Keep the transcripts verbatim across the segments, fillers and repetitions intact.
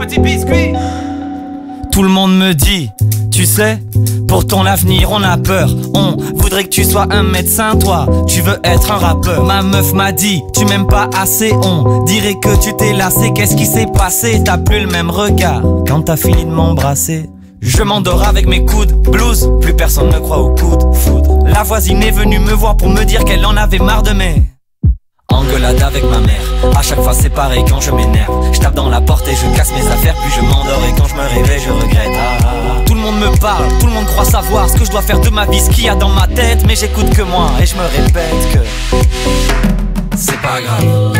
petit biscuit. Tout le monde me dit, tu sais, pour ton avenir on a peur. On voudrait que tu sois un médecin, toi tu veux être un rappeur. Ma meuf m'a dit, tu m'aimes pas assez. On dirait que tu t'es lassé. Qu'est-ce qui s'est passé? T'as plus le même regard quand t'as fini de m'embrasser. Je m'endors avec mes coudes blues, plus personne ne croit au coup de foudre. La voisine est venue me voir pour me dire qu'elle en avait marre de mes engueulades avec ma mère. À chaque fois c'est pareil quand je m'énerve. Je tape dans la porte et je casse mes affaires. Puis je m'endors et quand je me réveille je regrette. ah, ah, ah. Tout le monde me parle, tout le monde croit savoir ce que je dois faire de ma vie, ce qu'il y a dans ma tête. Mais j'écoute que moi et je me répète que c'est pas grave.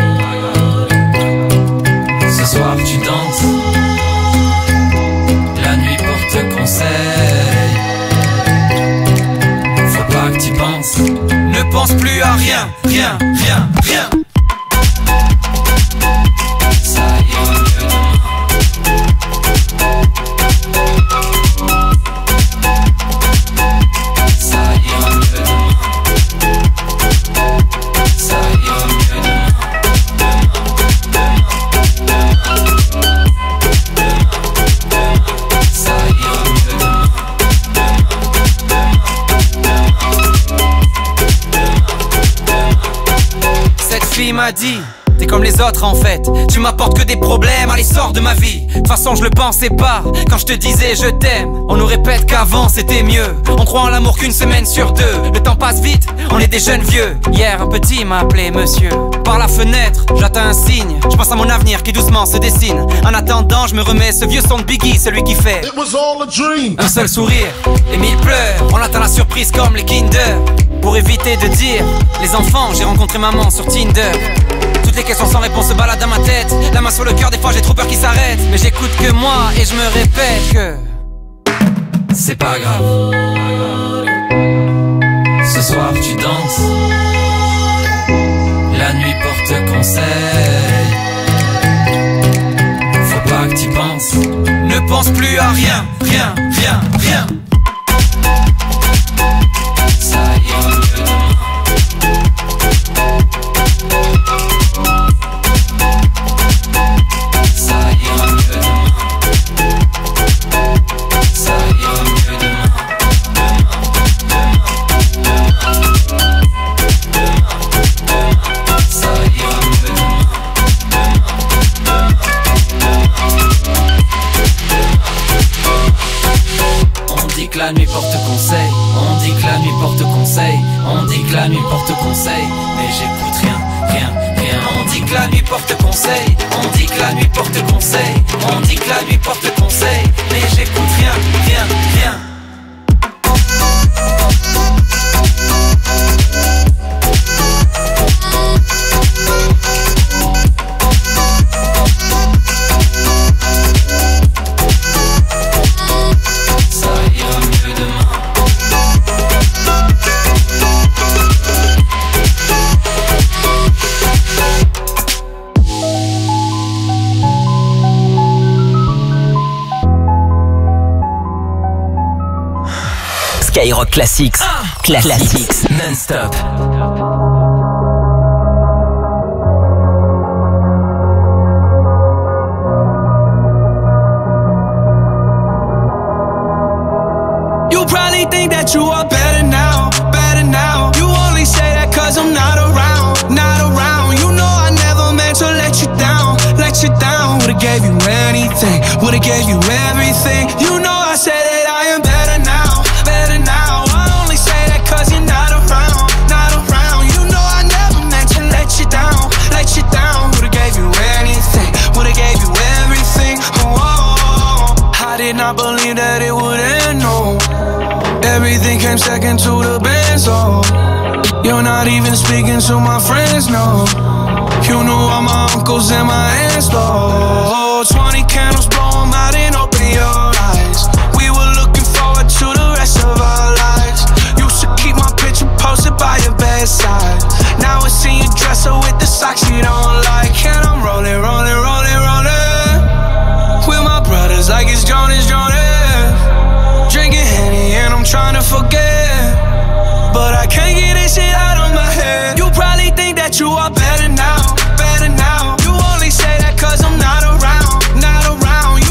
Ce soir tu danses, la nuit porte conseil. Faut pas que tu penses, ne pense plus à rien, rien, rien, rien. Ça ira mieux demain. Ça ira mieux demain. Ça ira mieux demain. Il m'a dit, t'es comme les autres en fait, tu m'apportes que des problèmes, allez sors de ma vie. De toute façon je le pensais pas, quand je te disais je t'aime. On nous répète qu'avant c'était mieux, on croit en l'amour qu'une semaine sur deux. Le temps passe vite, on est des jeunes vieux. Hier un petit m'a appelé monsieur. Par la fenêtre, j'attends un signe, je pense à mon avenir qui doucement se dessine. En attendant je me remets ce vieux son de Biggie, celui qui fait It was all a dream. Un seul sourire et mille pleurs, on attend la surprise comme les Kinder. Pour éviter de dire, les enfants, j'ai rencontré maman sur Tinder. Toutes les questions sans réponse se baladent dans ma tête. La main sur le cœur, des fois j'ai trop peur qu'il s'arrête. Mais j'écoute que moi et je me répète que c'est pas grave. Ce soir tu danses, la nuit porte conseil. Faut pas que tu penses, ne pense plus à rien, rien, rien, rien. Ça ira mieux demain. Ça ira mieux demain. Ça ira mieux demain. Ça ira mieux demain. On dit que la nuit porte conseil. On dit que la nuit porte conseil. On dit que la nuit porte conseil. Mais j'écoute rien, rien, rien. On dit que la nuit porte conseil. On dit que la nuit porte conseil. On dit que la nuit porte conseil. Mais j'écoute rien, rien, rien. Skyrock Classics, Classics, non-stop. You probably think that you are better now, better now. You only say that cause I'm not around, not around. You know I never meant to let you down, let you down. Would've gave you anything, would've gave you everything. You know I said that I am better now, better now. I only say that cause you're not around, not around. You know I never meant to let you down, let you down. Would've gave you anything, would've gave you everything. Oh, oh, oh. I did not believe that it would end, no. Everything came second to the band, so you're not even speaking to my friends, no. You knew all my uncles and my aunts, though. Twenty candles, blow them out and open your eyes. We were looking forward to the rest of our lives. Used to keep my picture posted by your bedside. Now I see you dresser with the socks you don't like. And I'm rolling, rolling, rolling, rolling with my brothers like it's Jonas, Jonas. Drinking Henny and I'm trying to forget, but I can't get this shit out of my head. You probably think that you are better now, better now. You only say that cause I'm not around, not around. You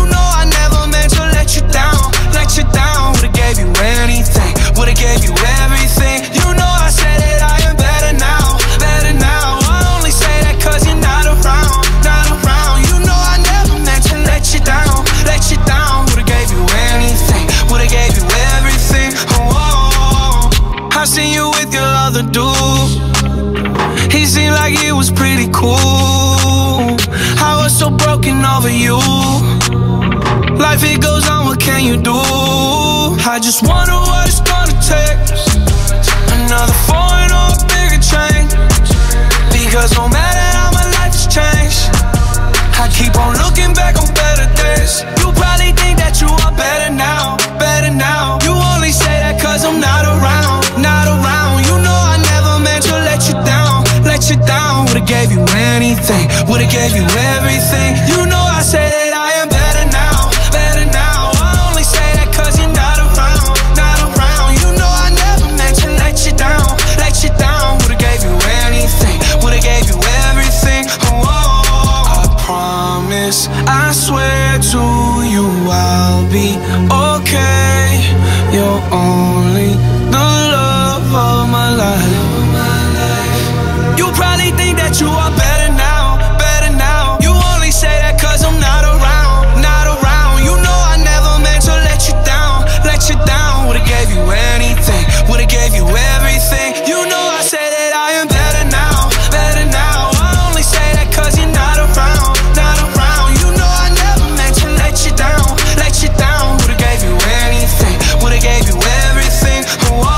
so broken over you. Life it goes on, what can you do? I just wonder what it's gonna take. Another foreign or a bigger change. Because no matter how my life has changed, I keep on looking back on better days. You probably think that you are better now, better now. You only say that cause I'm not around, not around. You know I never meant to let you down, let you down. Would've gave you anything, would've gave you everything. You know I say that I am better now, better now. I only say that cause you're not around, not around. You know I never meant to let you down, let you down. Would've gave you anything, would've gave you everything. Oh, I promise, I swear to you I'll be okay. You're only the love of my life. You probably think that you are better now, better now. You only say that cause I'm not around, not around. You know I never meant to let you down, let you down. Would've gave you anything, would've gave you everything. You know I say that I am better now, better now. I only say that cause you're not around, not around. You know I never meant to let you down, let you down. Would've gave you anything, would've gave you everything. Oh,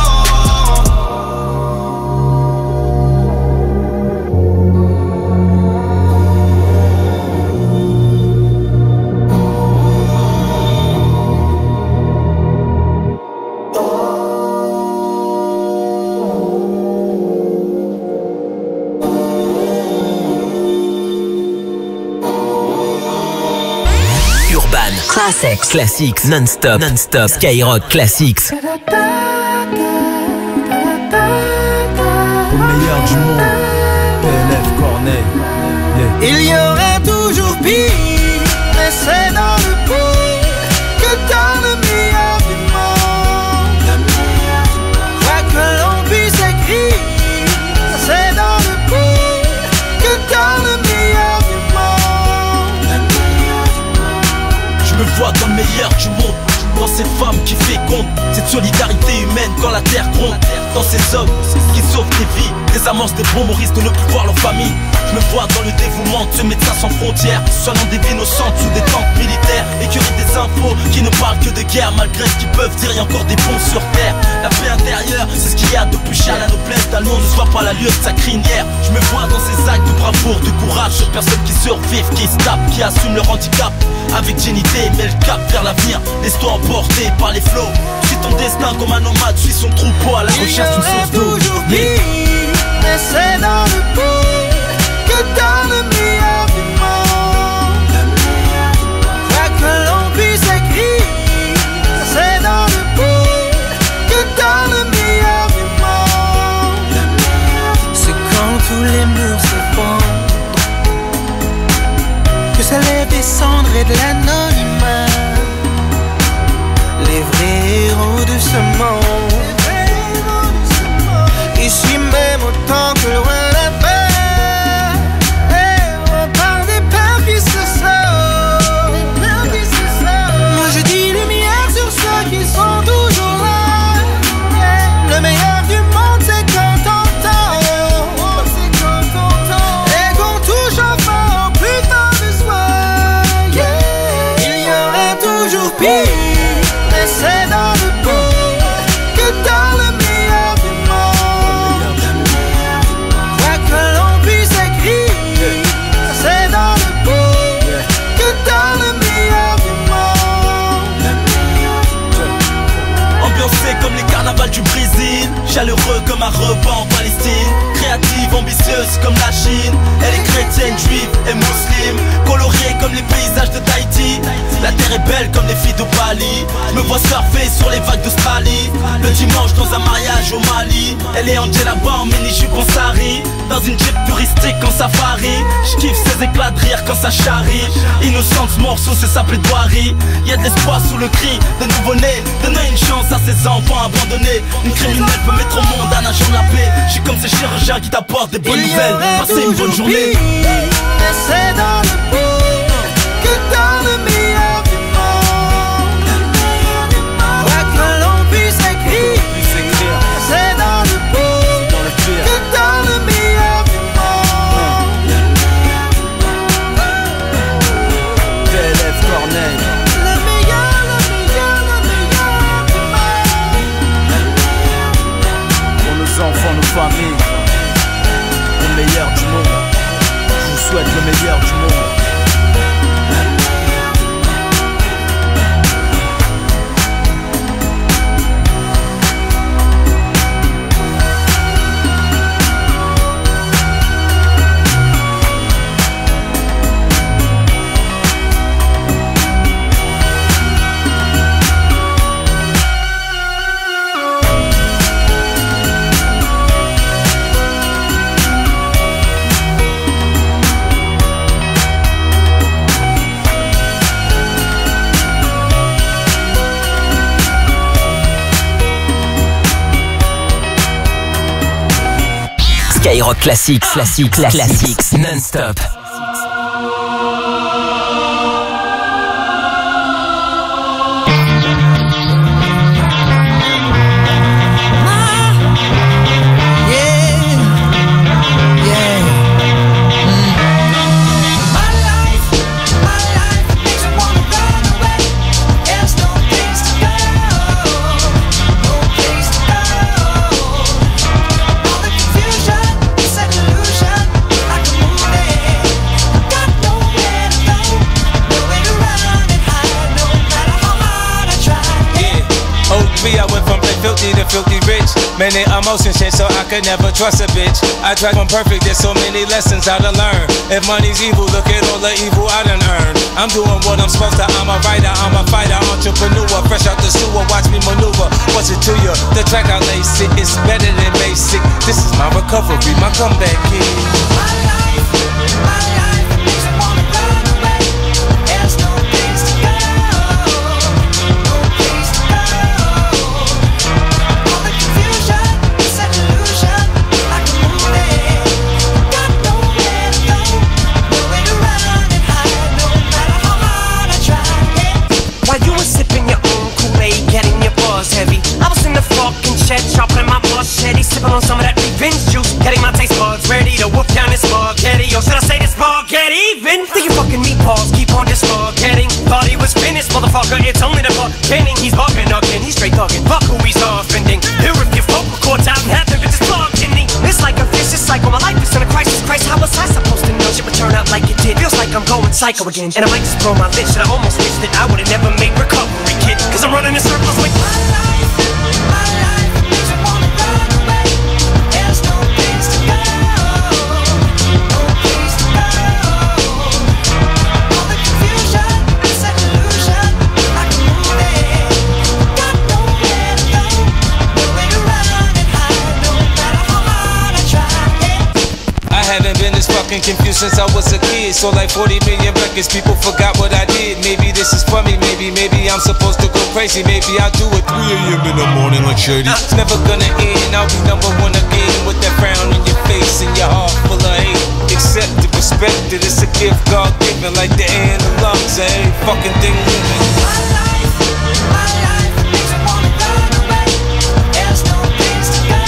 Classics, classics, non-stop, non-stop, Skyrock Classics. Pour le meilleur du monde, P L F Corneille. Yeah. il y aurait toujours pire, mais c'est dans le pire que dans le meilleur du monde. Quoi que l'on puisse écrire, c'est dans le pire que dans le meilleur du monde. Je me vois dans le meilleur du monde, dans cette femme qui féconde, cette solidarité humaine quand la terre gronde, dans ces hommes qui sauvent des vies, des amorces des bons risquent de ne plus voir leur famille. Je me vois dans le dévouement de ce médecin sans frontières, soignant des vies innocentes sous des tentes militaires, écurie des infos qui ne parlent que de guerre, malgré ce qu'ils peuvent dire, il y a encore des bons sur terre. La paix intérieure, c'est ce qu'il y a de plus cher. La noblesse d'un nom ne se voit pas la lueur de sa crinière. Je me vois dans ces actes de bravoure, de courage, sur personnes qui survivent, qui se tapent, qui assument leur handicap avec dignité, mais le cap vers l'avenir. Laisse-toi emporter par les flots. Suis ton destin comme un nomade, suis son troupeau à la recherche d'une source d'eau. Toujours pire, mais c'est dans le pire que dans le meilleur du monde. Quoi que l'on puisse écrire, c'est dans le pire que dans le meilleur du monde. C'est quand tous les murs s'effondrent que ça lève des cendres et de l'anonymat. Les vrais héros de ce monde, ici même autant que loin là-bas. Hey, on parle des pères qui se sauvent. Moi je dis lumière sur ceux qui sont toujours là. Hey, le meilleur du monde c'est quand on t'entend, et qu'on touche enfin au plus tard de soi. Yeah. Il y aura toujours pire, mais c'est dans le pire que dans le meilleur du monde. Quoi que l'on puisse écrire, c'est dans le pire que dans le meilleur du monde. Ambiancée comme les carnavals du Brésil, chaleureux comme un repas en Palestine, créative, ambitieuse comme la Chine. Elle est chrétienne, juive et musulmane, colorée comme les paysages de Tahiti. La terre est belle comme les filles de Bali. Je me vois surfer sur les vagues d'Australie, le dimanche dans un mariage au Mali. Elle est Angela en mini-jupe en sari, dans une jeep touristique en safari. Je kiffe ses éclats de rire quand ça charrie. Innocente, ce morceau c'est sa plaidoirie. Y'a de l'espoir sous le cri de nouveau-né. Donner une chance à ses enfants abandonnés. Une criminelle peut mettre au monde un agent de la paix. Je suis comme ces chirurgiens qui t'apportent des bonnes nouvelles. Passez une bonne journée. Mais c'est dans le pire que dans le meilleur du monde. Quoi que l'on puisse écrire, c'est dans le pire que dans le meilleur du monde. Skyrock Classics, Classics, Classics, non-stop. I went from play filthy to filthy rich. Many emotions shit, so I could never trust a bitch. I tried one perfect, there's so many lessons I done learn. If money's evil, look at all the evil I done earned. I'm doing what I'm supposed to, I'm a writer, I'm a fighter, entrepreneur. Fresh out the sewer, watch me maneuver. What's it to you? The track I lace it, it's better than basic. This is my recovery, my comeback kid. My life, my life, makes me wanna run away. There's no place to go. Chopping my machete, sipping on some of that revenge juice, getting my taste buds ready to whoop down this spaghetti. Or should I say this spaghetti even? Think you fucking meatballs keep on just forgetting. Thought he was finished, motherfucker, it's only the beginning. He's bugging again, he's straight thugging. Fuck who he's offending. Here if your vocal cords out and have them bitches plugged in me. It's like a vicious cycle, my life is in a crisis. Christ, how was I supposed to know shit would turn out like it did? Feels like I'm going psycho again, and I might just blow my lid. Shit, I almost wish that I would've never made recovery, kid. Cause I'm running in circles with my life, my life. Haven't been this fucking confused since I was a kid. So like forty million records, people forgot what I did. Maybe this is for me, maybe, maybe I'm supposed to go crazy. Maybe I'll do it three a.m. in the morning like Shady. It's never gonna end, I'll be number one again. With that frown on your face and your heart full of hate. Accept it, respect it, it's a gift God given. Like the air and the lungs, every fucking thing living. My life, my life, makes me wanna run away. There's no place to go.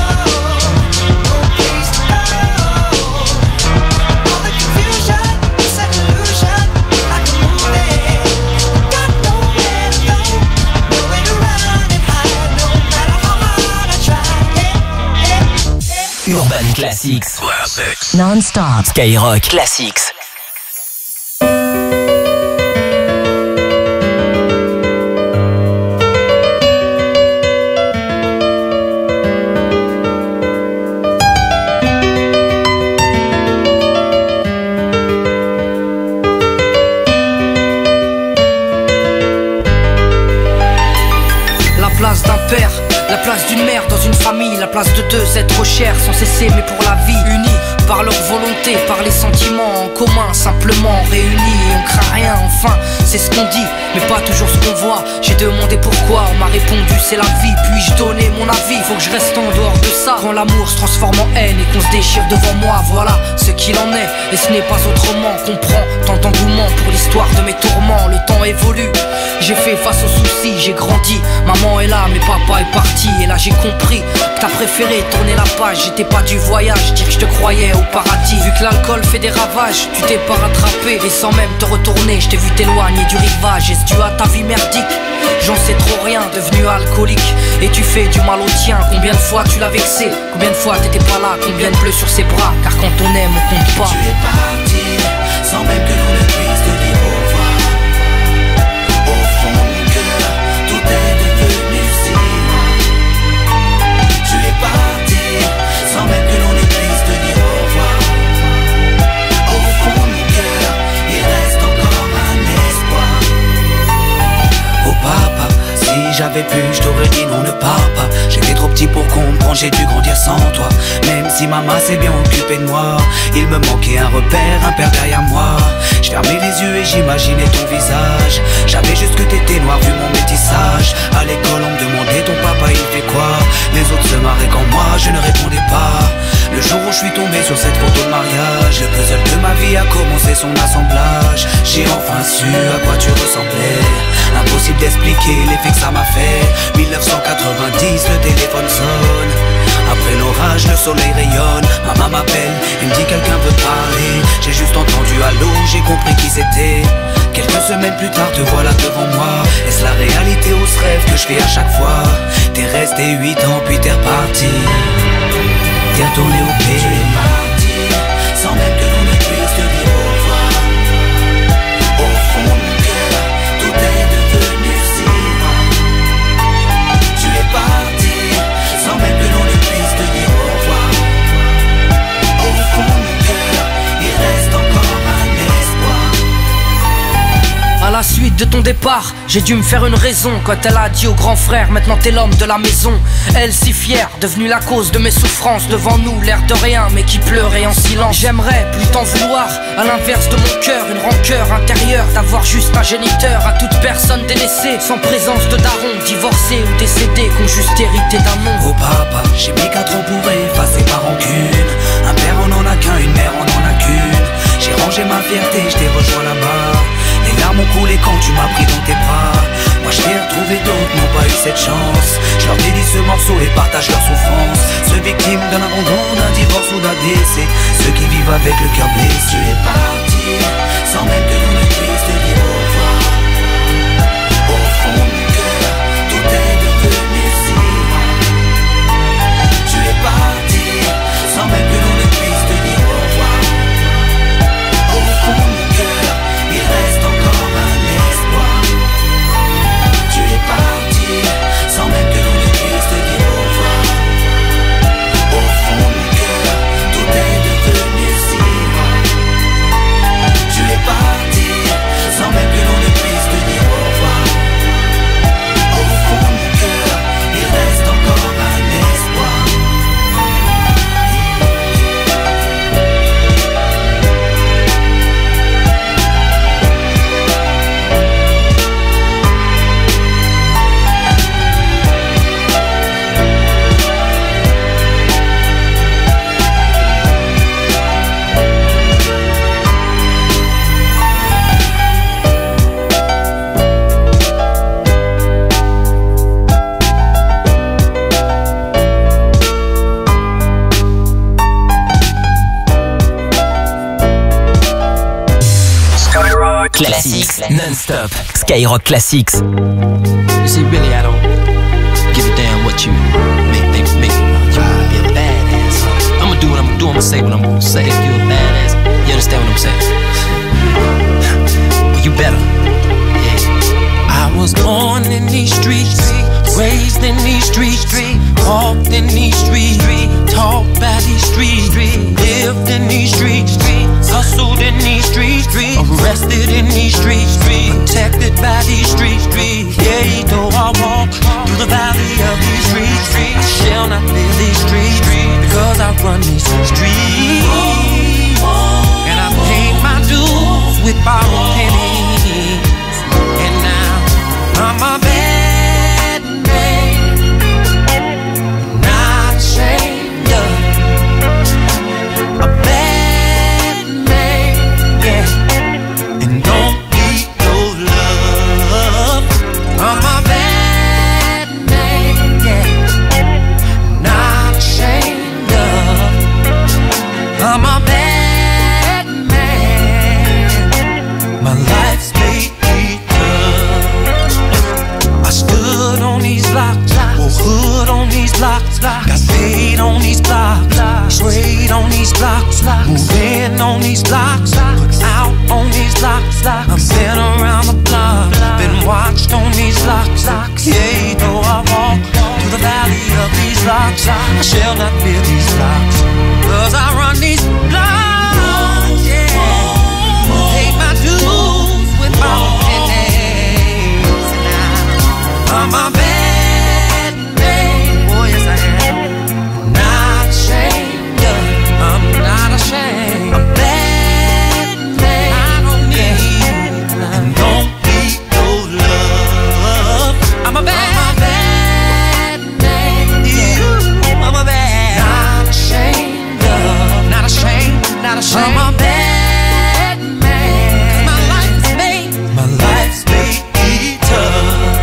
Urban Classics. Classics. Non-stop. Skyrock Classics. La place d'un père, la place d'une mère dans une famille, la place de deux êtres chers sans cesser mais pour la vie, unis par leur volonté, par les sentiments en commun, simplement réunis et on craint rien, enfin c'est ce qu'on dit mais pas toujours ce qu'on voit. J'ai demandé pourquoi, on m'a répondu c'est la vie. Puis-je donner mon avis, faut que je reste en dehors de ça. Quand l'amour se transforme en haine et qu'on se déchire devant moi, voilà ce qu'il en est et ce n'est pas autrement. Comprends tant d'engouement pour l'histoire de mes tourments. Le temps évolue, j'ai fait face aux soucis, j'ai grandi. Maman est là mais papa est parti. Et là j'ai compris que t'as préféré tourner la page. J'étais pas du voyage, dire que je te croyais au au paradis. Vu que l'alcool fait des ravages, tu t'es pas rattrapé. Et sans même te retourner, je t'ai vu t'éloigner du rivage. Est-ce dû à ta vie merdique? J'en sais trop rien, devenu alcoolique. Et tu fais du mal au tien. Combien de fois tu l'as vexé? Combien de fois t'étais pas là? Combien de bleus sur ses bras? Car quand on aime, on compte pas. Tu es parti, sans même que l'on ne puisse te dire au revoir. Au fond de mon cœur, tout est devenu si loin. Tu es parti, sans même que l'on ne puisse te dire au revoir. Au fond de mon cœur, il reste encore un espoir. Oh papa, si j'avais pu, je t'aurais dit non, ne pars pas. J'étais trop petit pour comprendre, j'ai dû grandir sans toi. Même si maman s'est bien occupée de moi, il me manquait un repère, un père derrière moi. Je fermais les yeux et j'imaginais ton visage. J'avais juste que t'étais noir vu mon métissage. À l'école on me demandait ton papa il fait quoi. Les autres se marraient quand moi je ne répondais pas. Le jour où je suis tombé sur cette photo de mariage, le puzzle de ma vie a commencé son assemblage. J'ai enfin su à quoi tu ressemblais. Impossible d'expliquer l'effet que ça m'a fait. Mille neuf cent quatre-vingt-dix, le téléphone sonne. Après l'orage, le soleil rayonne. Maman m'appelle, il me dit quelqu'un veut parler. J'ai juste entendu allô, j'ai compris qui c'était. Quelques semaines plus tard, te voilà devant moi. Est-ce la réalité ou ce rêve que je fais à chaque fois? T'es resté huit ans puis t'es reparti. T'es retourné au pays. Tu es parti, sans même que l'on ne puisse te dire au revoir. Au fond de mon cœur, tout est devenu si loin. Tu es parti, sans même que l'on ne puisse te dire au revoir. Au fond de mon cœur, il reste encore un espoir. À la suite de ton départ, j'ai dû me faire une raison. Quand elle a dit au grand frère, maintenant t'es l'homme de la maison. Elle si fière, devenue la cause de mes souffrances. Devant nous, l'air de rien, mais qui pleurait en silence. J'aimerais plus t'en vouloir, à l'inverse de mon cœur. Une rancœur intérieure, d'avoir juste un géniteur. À toute personne délaissée, sans présence de daron. Divorcé ou décédé, qu'ont juste hérité d'un nom. Oh papa, j'ai mis quatre ans pour effacer ma rancune. Un père on en a qu'un, une mère on en a qu'une. J'ai rangé ma fierté, je t'ai rejoint là-bas. Les larmes ont coulé quand tu m'as pris dans tes bras. Moi je t'ai retrouvé, d'autres n'ont pas eu cette chance. Je leur dédie ce morceau et partage leur souffrance. Ceux victimes d'un abandon, d'un divorce ou d'un décès. Ceux qui vivent avec le cœur blessé. Tu es parti, sans même que l'on ne puisse te dire au revoir. Au fond de mon cœur, tout est devenu si loin. Tu es parti, sans même que l'on ne puisse te dire au revoir. Au fond de mon cœur, il reste encore un espoir. Tu es parti, sans même que l'on ne puisse te dire au revoir. Au fond de mon cœur, tout est devenu si loin. Tu es parti, sans même que l'on ne puisse te dire au revoir. Au fond de mon cœur, il reste encore un espoir. Classics non-stop. Skyrock Classics. You see, really, I don't give a damn what you make think make you wanna be a badass. I'ma do what I'm gonna do. I'ma say what I'm gonna say. If you a badass, you understand what I'm saying? Well, you better. Yeah. I was born in these streets, raised in these streets, walked in these streets, taught by these streets, lived in these streets, hustled in these streets, arrested in these streets, protected by these streets. Yeah, though I walk through the valley of these streets, I shall not fear these streets, because I run these streets. And I paid my dues with borrowed pennies, and now I'm a bad man, not ashamed of a bad man, yeah, and don't need no love. I'm a bad man, yeah, not ashamed of locks. I've been around the block, been watched on these locks. Yeah, though I walk through the valley of these rocks, I shall not fear these locks, 'cause I run these blocks. Yeah, pay my dues with my pennies. I'm a bad man. Oh yes I am. Not ashamed. I'm not ashamed. I'm bad man. I don't need, don't need no love. I'm a bad, I'm a bad man. You, I'm a bad. Not ashamed. Not ashamed. Not ashamed. I'm a bad man. My life's made. My life's made tough.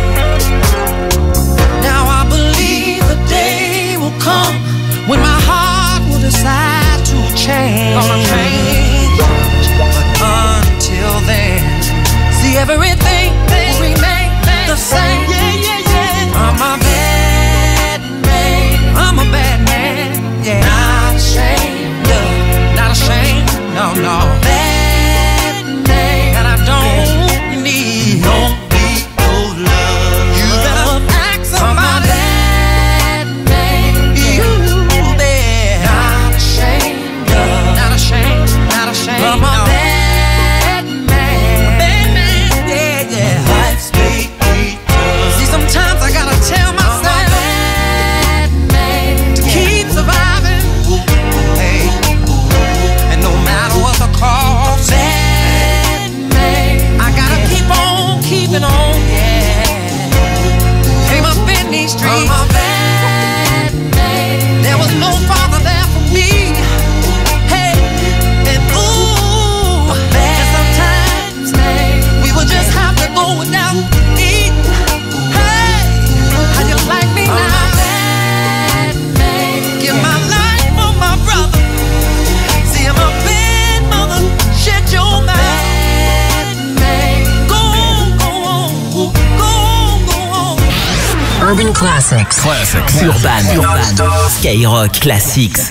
Now I believe the day will come when my heart will decide to change. Gonna change. But until then, see everything will remain the same. Yeah, yeah, yeah. I'm a bad man. I'm a bad man. Yeah. Not ashamed. Not ashamed. No, no. Bad man. And I don't need, don't need no love. You better ask somebody. I'm a bad man. You bet. Not ashamed. Not ashamed. Not ashamed. I'm a bad man. A bad man. Yeah, yeah. Life's made me tough. See, sometimes I gotta tell myself I'm a bad man. To keep surviving. Hey, and no matter what the cost, bad man. I gotta keep on keeping on. Yeah, came up in these streets. I'm a bad man. There was no father there for me. Hey, and ooh, and sometimes we would just have to go without eating. Hey, how you like me now? I'm a bad man. Give my life for my brother. See, I'm a bad mother. Shut your mouth. Go on, go on, go on, go on. Urban Classics. Classics. Urban. Urban. Skyrock Classics.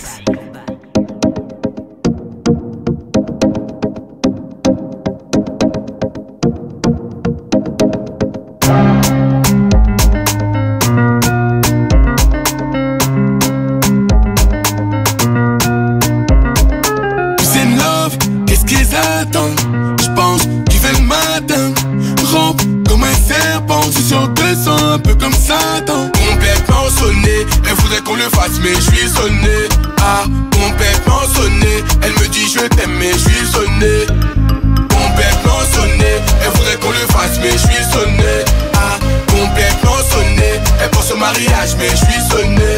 C'est love, qu'est-ce qu'ils attendent? J'pense qu'il fait le matin. Rampe comme un serpent, c'est sur deux cents, un peu comme Satan. Complètement sonné, elle voudrait qu'on le fasse, mais je suis sonné. Ah, complètement sonné, elle me dit je t'aime, mais je suis sonné. Complètement sonné, elle voudrait qu'on le fasse, mais je suis sonné. Ah, complètement sonné, elle pense au mariage, mais je suis sonné.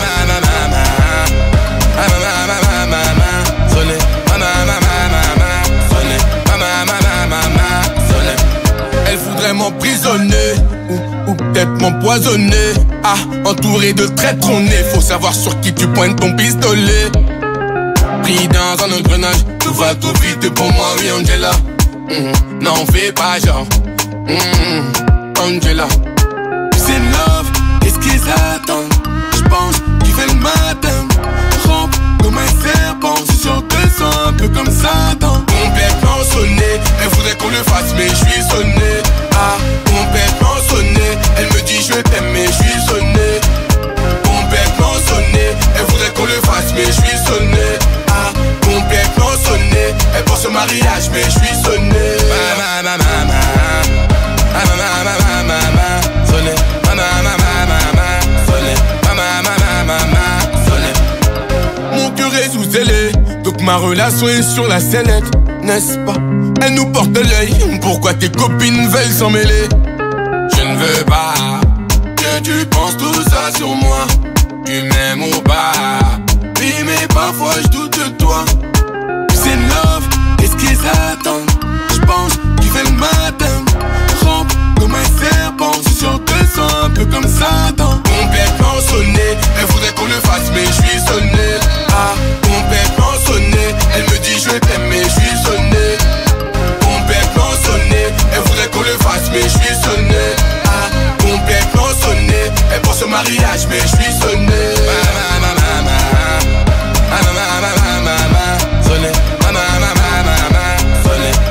Elle voudrait m'emprisonner ou, ou peut-être m'empoisonner. Ah, entouré de traîtres on est. Faut savoir sur qui tu pointes ton pistolet. Pris dans un engrenage, tout va tout vite pour moi, oui Angela. Mmh, n'en fais pas genre mmh, Angela. C'est love, qu'est-ce qu'ils attendent? J'pense qu'il fait le matin. Rampe comme un serpent, c'est sur deux cents, un peu comme Satan. Complètement sonné, elle voudrait qu'on le fasse, mais je suis sonné. Ah, complètement sonné, elle me dit je t'aime, mais je suis sonné. Complètement sonné, elle voudrait qu'on le fasse, mais je suis sonné. Ah, complètement sonné, elle pense au mariage, mais je suis sonné. Ma ma ma ma ma, ma ma ma ma ma ma, sonné. Ma ma ma ma ma ma, sonné. Ma ma ma ma ma ma, sonné. Mon cœur est sous scellé, donc ma relation est sur la sellette, n'est-ce pas? Elle nous porte l'œil, pourquoi tes copines veulent s'en mêler? Je ne veux pas que tu penses tout ça sur moi. Tu m'aimes ou pas? Oui mais parfois je doute de toi. C'est love, qu'est-ce qu'ils attendent? J'pense qu'il fait le matin. Rampe comme un serpent, c'est sur deux cents, un peu comme Satan. Complètement sonné, elle voudrait qu'on le fasse, mais je suis sonné. Ah, complètement sonné, elle me dit je t'aime, mais je suis sonné. Complètement sonné, elle voudrait qu'on le fasse, mais je suis sonné. Ah, complètement sonné, elle pense au mariage, mais je suis sonné. Ma ma ma ma ma, ma ma ma ma ma ma, sonné. Ma ma ma ma ma ma, sonné.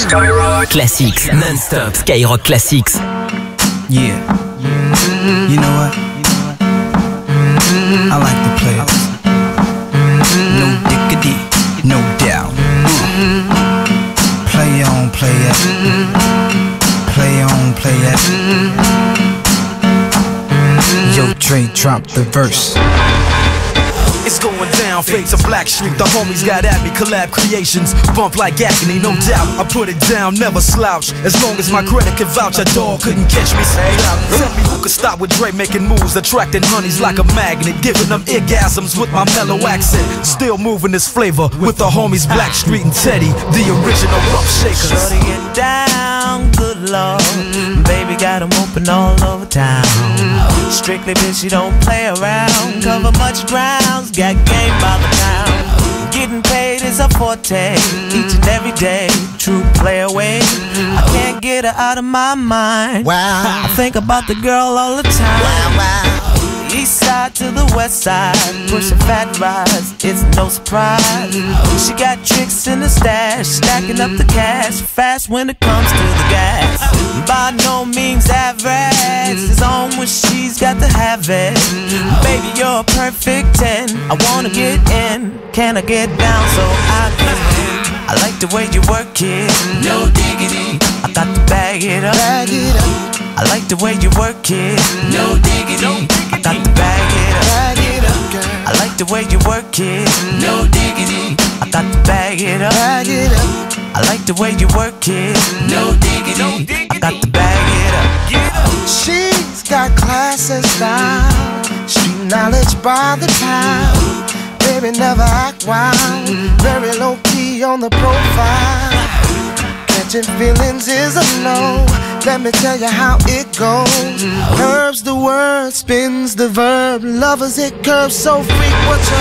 Skyrock Classics non-stop. Skyrock Classics. Yeah. You know what? I like to play it. No diggity, no doubt. Play on, play it. Play on, play it. Yo, Dre, drop the verse. It's going down, fade to Blackstreet. The homies got at me, collab creations. Bump like agony, no doubt. I put it down, never slouch. As long as my credit can vouch, a dog couldn't catch me. Say out. Tell me who could stop with Dre making moves, attracting honeys like a magnet, giving them orgasms with my mellow accent. Still moving this flavor with the homies Blackstreet and Teddy, the original rough shakers. Shorty get down, good lord. Baby got them open all over town. Strictly bitch, she don't play around. Cover much grounds, got game by the pound. Getting paid is a forte, each and every day. True play away, I can't get her out of my mind. Wow, I think about the girl all the time. Wow, wow. East side to the west side, pushing fat rides, it's no surprise. She got tricks in the stash, stacking up the cash, fast when it comes to the gas. By no means average, it's on when she's got to have it. Baby, you're a perfect ten, I wanna get in. Can I get down so I can? I like the way you work it, no diggity. I got to bag it up, bag it up. I like the way you work it, no diggity. I got to bag it up, bag it up, girl. I like the way you work it, no diggity. I got to bag it up, bag it up. I like the way you work it, no diggity. I got to bag it up. She's got class and style, street knowledge by the time. Baby never act wild, very low key on the profile. Catching feelings is a no, let me tell you how it goes. Curves the word, spins the verb, lovers hit curves so freak what you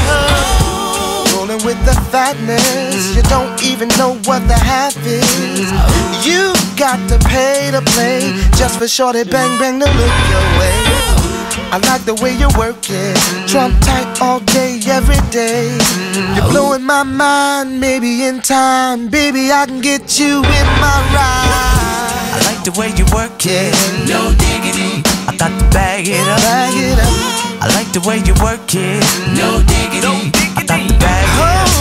heard. Rolling with the fatness, you don't even know what the half is. You got to pay to play, just for shorty bang bang to look your way. I like the way you work it, trump tight all day, every day. You're blowing my mind, maybe in time, baby I can get you in my ride. I like the way you work it, no diggity. I got to bag it up, bag it up. I like the way you work it, no diggity. I got to bag it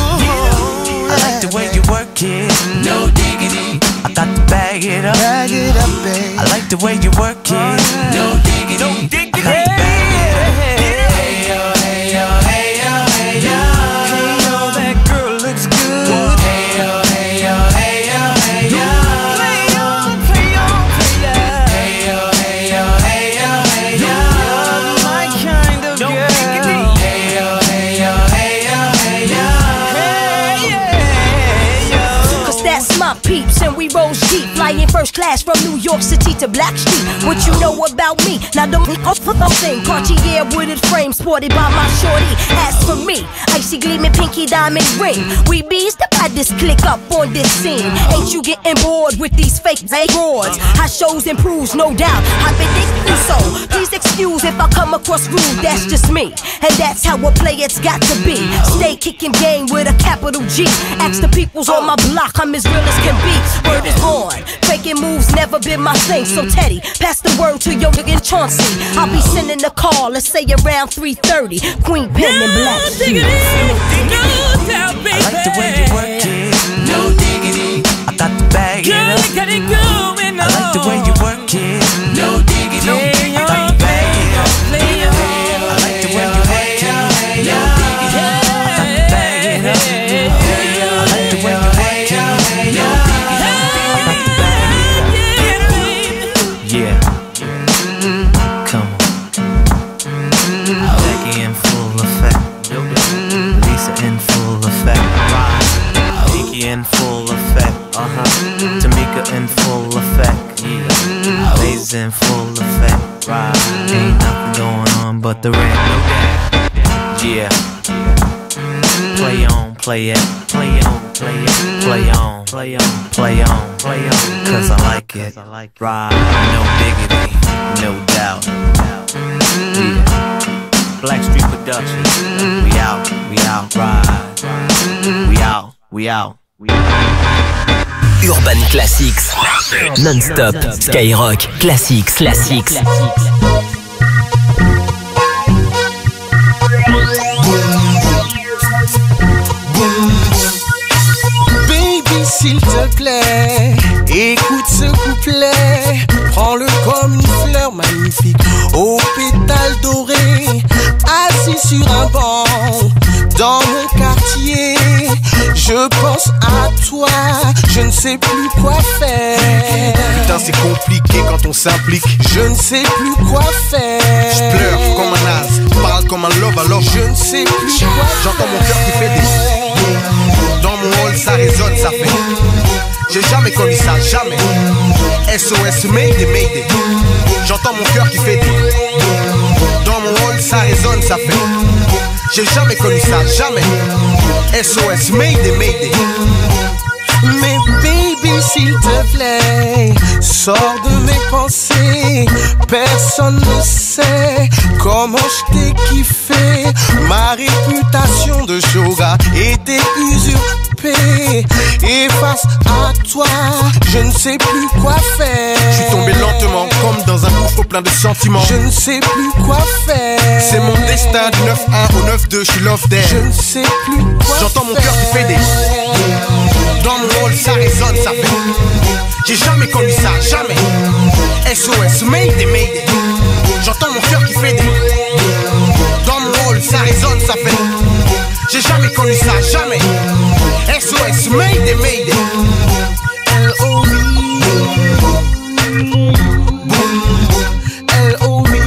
up. I like the way you work it, no diggity. I got to bag it up, bag it up, babe. I like the way you work it, no diggity. I got to bag it up. Hey yo, hey yo, hey yo, hey yo. Hey yo, that girl looks good. Hey yo, hey yo, hey yo, hey yo. Play on, play on, play on. Hey yo, hey yo, hey yo, hey yo. You're my kind of girl. Hey yo, hey yo, hey yo, hey yo. Hey yo. Cause that's my peeps and we roll deep, flying first class from New York City to Blackstreet. What you know about me? Now don't off for something. Cartier wooded frame sported by my shorty. As for me, icy gleaming pinky diamond ring. We bees to buy this click up on this scene. Ain't you getting bored with these fake broads? How shows improves, no doubt. I've been thinking so. Please excuse if I come across rude. That's just me, and that's how a player's got to be. Stay kicking game with a capital G. Ask the peoples on my block, I'm as real as can be. Word is on. Faking moves never been my thing. So Teddy, pass the word to your nigga Chauncey. I'll be sending a call, let's say around three thirty. Queen Pen and Blackstreet. I like the way you work it, no diggity. I got to bag it up. I like the way you work it, no diggity. I got to bag it up. I like the way you work it, no diggity. I got to bag it up. I like the way you work it, no diggity. I got to bag it up. Yeah, come on. Becky in full effect. Lisa in full effect. Nikki in full effect. Uh-huh. Tamika in full effect. Yeah. Lays in full effect. Right. Ain't nothing going on but the rent. Yeah. Play on, play it. Play on, play it. Play on, play on, play on, play on. Cause I like it. Right. No diggity, no doubt. Yeah. Blackstreet Productions. We out, we out, ride. We out, we out, we out. Urban Classics. Non-stop. Skyrock. Classics. Classics. Baby, s'il te plaît, écoute ce couplet. Prends-le comme une fleur magnifique aux pétales dorés, assis sur un banc dans mon quartier. Je pense à toi, je ne sais plus quoi faire. Putain, c'est compliqué quand on s'implique. Je ne sais plus quoi faire. Je pleure comme un as, parle comme un love alors je ne sais plus quoi faire. J'entends mon cœur qui fait des. Dans mon hall ça résonne, ça fait. J'ai jamais connu ça, jamais. S O S Mayday, Mayday. J'entends mon cœur qui fait des. Dans mon hall ça résonne, ça fait. J'ai jamais connu ça, jamais. S O S Mayday, Mayday. Mais baby, s'il te plaît, sors de mes pensées. Personne ne sait comment je t'ai kiffé. Ma réputation de shoga était usurpée. Et face à toi, je ne sais plus quoi faire. Je suis tombé lentement comme dans un gouffre plein de sentiments. Je ne sais plus quoi faire. C'est mon destin du neuf un au neuf deux, je suis love there. Je ne sais plus quoi J'entends mon cœur qui fait des. Dans mon hall ça résonne, ça fait. J'ai jamais connu ça, jamais. S O S Mayday, Mayday. J'entends mon cœur qui fait des. Dans mon hall ça résonne, ça fait. J'ai jamais connu ça, jamais. S O S Mayday, Mayday. L O V L O V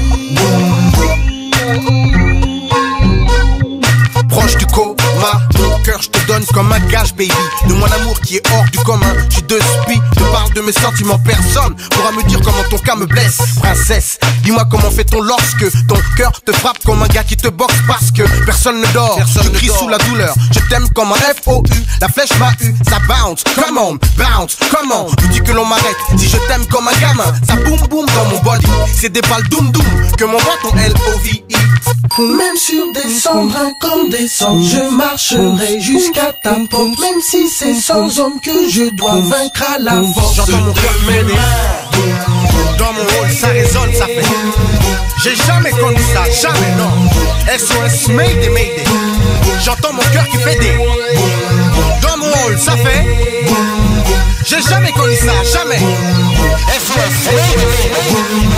Proche du coma, mon cœur je te donne comme un gage baby. De mon amour qui est hors du commun. Je suis de spi, je parle de mes sentiments. Personne pourra me dire comment ton cas me blesse. Princesse, dis-moi comment fait-on lorsque ton cœur te frappe comme un gars qui te boxe. Parce que personne ne dort, personne je crie sous la douleur. Je t'aime comme un F O U, la flèche m'a eu. Ça bounce, come on, bounce, comment tu dis que l'on m'arrête si je t'aime comme un gamin. Ça boum boum dans mon body. C'est des balles doum doum que m'envoie ton L O V I. Même sur des cendres, comme des cendres, je marcherai jusqu'à ta porte. Même si c'est sans homme que je dois vaincre à la force. J'entends mon cœur m'aider. Dans mon hall ça résonne, ça fait. J'ai jamais connu ça, jamais non. S O S Mayday, Mayday. J'entends mon cœur qui fait des. Dans mon hall ça fait. J'ai jamais connu ça, jamais. S O S Mayday.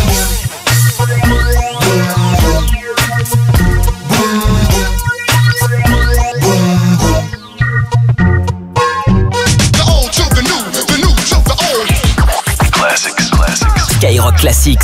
Skyrock Classics.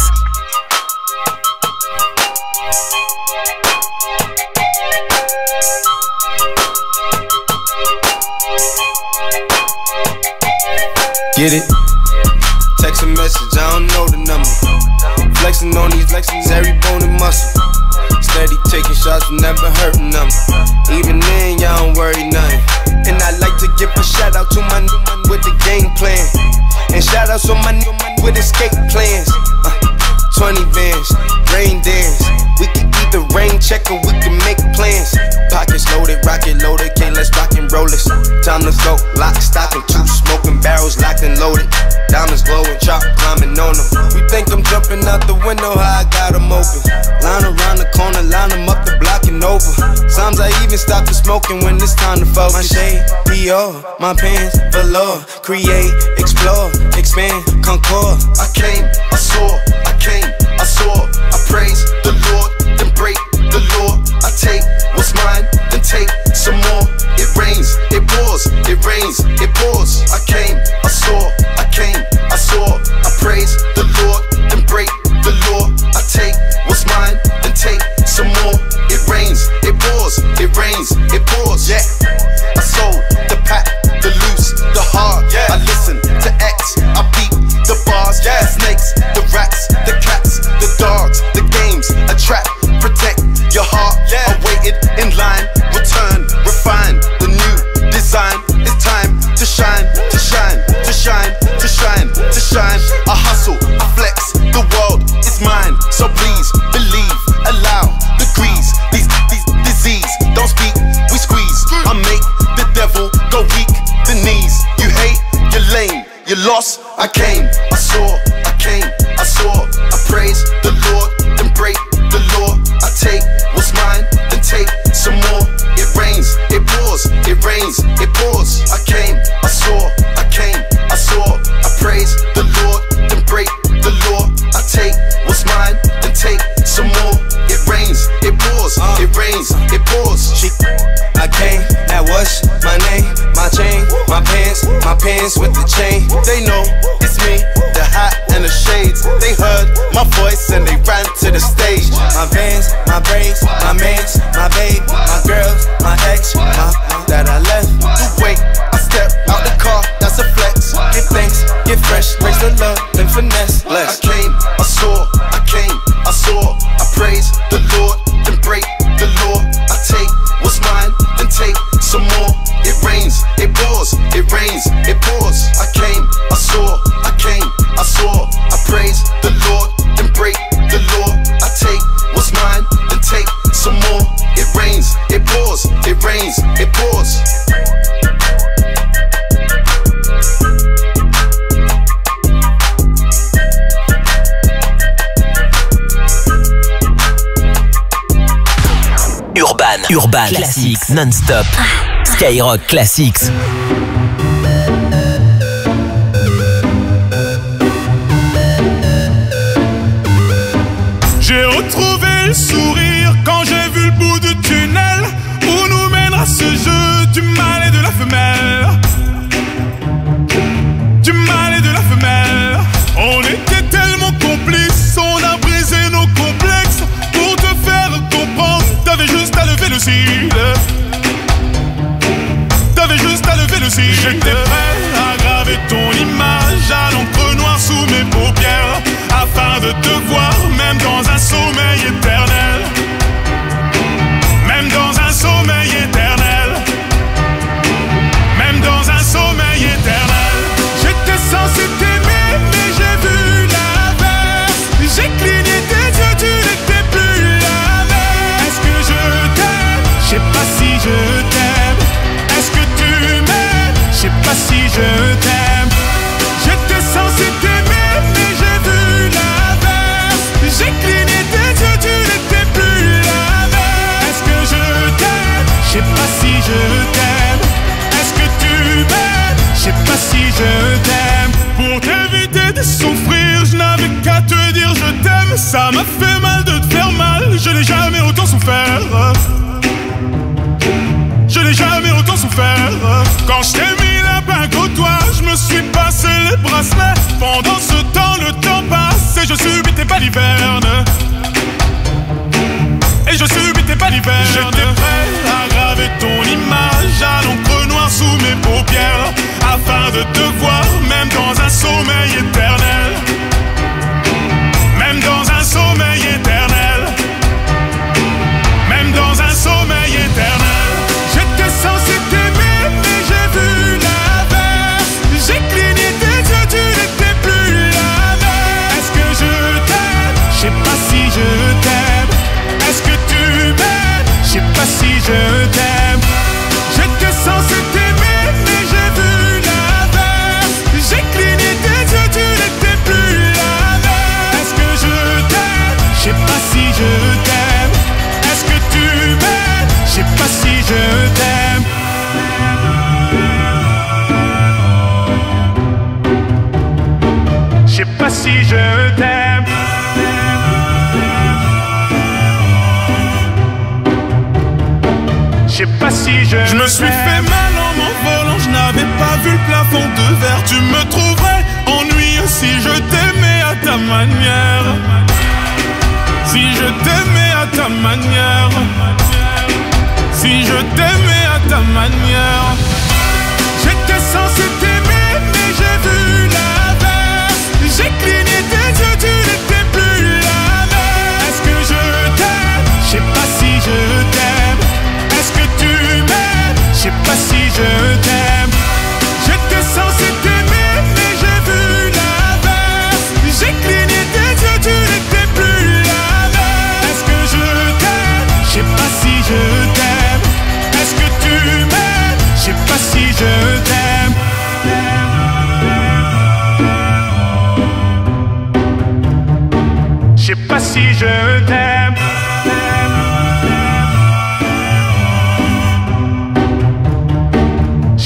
Get it? Text a message, I don't know the number. Flexing on these flexings, every bone and muscle. Steady taking shots, never hurting them. Even then, y'all don't worry nothing. And I like to give a shout out to my new man with the game plan. And shout outs on my new man with escape plans. Uh, twenty bands, rain dance. We can either rain check or we can make plans. Pockets loaded, rocket loaded, can't let's rock and roll this. Time to go, lock, stock, and two smoking barrels locked and loaded. Diamonds glowing, chop climbing on them. You think I'm jumping out the window, how I got them open. Line around the corner, line them up the block and over. Sometimes I even stop the smoking when it's time to focus. My shade, Dior, my pants, velour. Create, explore, expand, concord. I came, I saw, I came, I saw. I praise the Lord, then break the law. I take what's mine, then take some more. It rains, it pours, it rains, it pours. I came, I saw, I came, I saw. I praise the Lord, then break the law. I take what's mine, then take some more. It rains, it pours, it rains, it pours. Yeah, I sold the pack, the loose, the hard. Yeah, I listen to X, I beat the bars. Yeah, the snakes, the rats, the cats, the dogs, the games, a trap. Protect your heart. Yeah, I waited in line, return, refine the new design. It's time to shine, to shine, to shine, to shine, to shine. I hustle, I flex, the world is mine. So please believe, allow degrees. These, these disease, don't speak, we squeeze. I made lost. I came, I saw, I came, I saw. I praise the Lord, then break the law. I take what's mine, then take some more. It rains, it pours, it rains, it pours. I came, I saw, I came, I saw. I praise the Lord, then break the law. I take what's mine, then take some more. It rains, it pours, it rains, it pours. She, I came, that was my name, my chain, my pants, my pants with the chain. They know it's me, the hat and the shades. They heard my voice and they ran to the stage. My vans, my braids, my mans, my babe, my girls, my ex, my, my that I left. You wait, I step out the car, that's a flex. Give thanks, get fresh, raise the love, then finesse. Less. I came, I saw, I came, I saw. I praise the Lord, then break the law. I take what's mine, then take some more. It rains, it pours, it rains, it pours. I came, I saw, I came, I saw. I praise the Lord, then break the law. I take what's mine, then take some more. It rains, it pours, it rains, it pours. Urban, Urban, Classics, non-stop. Skyrock Classics. J'ai retrouvé le sourire quand j'ai vu le bout du tunnel où nous mènera ce jeu du mâle et de la femelle. Du mâle et de la femelle. On était tellement complices, on a brisé nos complexes pour te faire comprendre. T'avais juste à lever le cil. T'avais juste à lever le cil. J'étais prêt à graver ton image à l'encre noire sous mes paupières afin de te voir même dans un sommeil éternel. Même dans un sommeil éternel. Même dans un sommeil éternel. J'étais censé t'aimer mais j'ai vu l'inverse. J'ai cligné tes yeux, tu n'étais plus la même. Est-ce que je t'aime? Je sais pas si je t'aime. Est-ce que tu m'aimes? Je sais pas si je t'aime. J'étais censé t'aimer mais j'ai vu l'inverse. J'ai cligné tes yeux, tu n'étais plus la même. Est-ce que je t'aime? Je sais pas si je t'aime. Est-ce que tu m'aimes? Je sais pas si je t'aime. Pour t'éviter de souffrir, je n'avais qu'à te dire je t'aime. Ça m'a fait mal de te faire mal, je n'ai jamais autant souffert. Je n'ai jamais autant souffert. Quand je t'ai mis la bague au doigt, je me suis passé les bracelets. Pendant ce temps, le temps passe et je subis tes balivernes. Et je subis tes balivernes. J'étais prêt à graver ton image à l'encre noire sous mes paupières afin de te voir même dans un sommeil éternel. Même dans un sommeil éternel. Même dans un sommeil éternel. J'étais censé t'aimer mais j'ai vu l'inverse. J'ai cligné tes yeux, tu n'étais plus la même. Est-ce que je t'aime? Je sais pas si je t'aime. Est-ce que tu m'aimes? Je sais pas si je t'aime. J'étais censé t'aimer mais j'ai vu l'inverse. J'ai cligné tes yeux, tu n'étais plus la même. Est-ce que je t'aime? Je sais pas si je t'aime. Est-ce que tu m'aimes? Je sais pas si je t'aime. Je sais pas si je t'aime. Je sais pas si je Je me suis fait mal en m'envolant, je n'avais pas vu le plafond de verre. Tu me trouverais ennuyeux si je t'aimais à ta manière. Si je t'aimais à ta manière. Si je t'aimais à ta manière. J'étais censé t'aimer mais j'ai vu l'inverse. J'ai cligné tes yeux, tu n'étais plus la même. Est-ce que je t'aime? Je sais pas si je t'aime. Est-ce que tu m'aimes? Je sais pas si je t'aime. J'étais censé t'aimer mais j'ai vu l'inverse. J'ai cligné tes yeux, tu n'étais plus la même. Est-ce que je t'aime? Je sais pas si je t'aime. Est-ce que tu m'aimes? Je sais pas si je t'aime.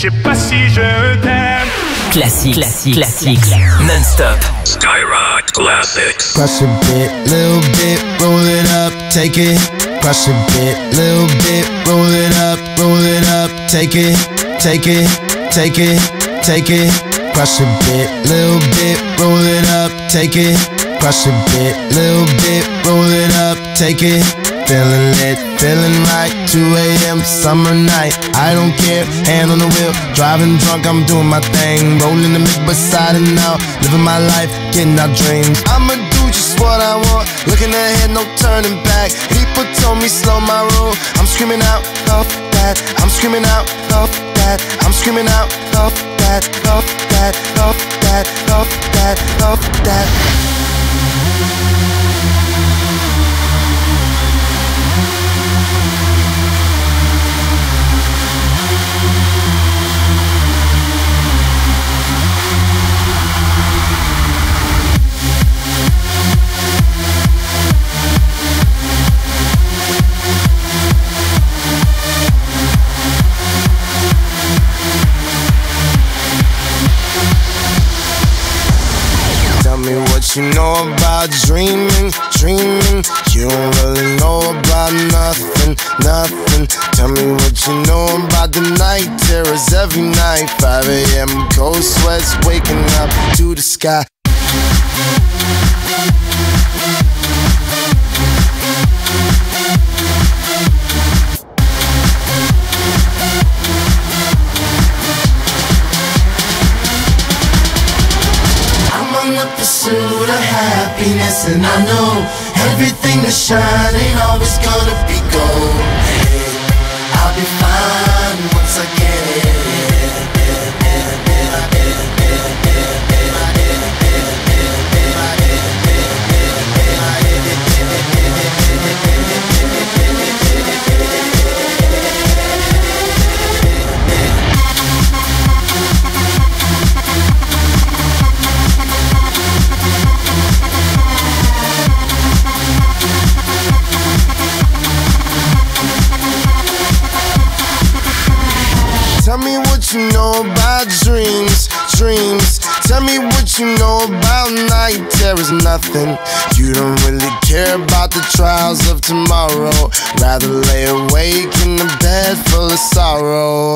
je sais pas si je t'aime. Classique, classique, classique, non-stop. Skyrock Classics. Crush a bit, little bit, roll it up, take it. Crush a bit, little bit, roll it up, roll it up, take it, take it, take it, take it. Crush a bit, little bit, roll it up, take it. Crush a bit, little bit, roll it up, take it. Feeling lit, feeling right, two a.m. summer night. I don't care, hand on the wheel, driving drunk, I'm doing my thing. Rolling the mid beside and out, living my life, getting our dreams. I'ma do just what I want, looking ahead, no turning back. People told me slow my roll, I'm screaming out, fuck that. I'm screaming out, fuck that. I'm screaming out, fuck that, fuck that, fuck that, fuck that, fuck that. You know about dreaming, dreaming. You don't really know about nothing, nothing. Tell me what you know about the night terrors every night. five a.m. cold sweats, waking up to the sky. Pursuit of happiness, and I know everything that shine ain't always gonna be gold. Hey, I'll be fine once I get it. Tell me what you know about dreams, dreams. Tell me what you know about night terrors, nothing. You don't really care about the trials of tomorrow. Rather lay awake in the bed full of sorrow.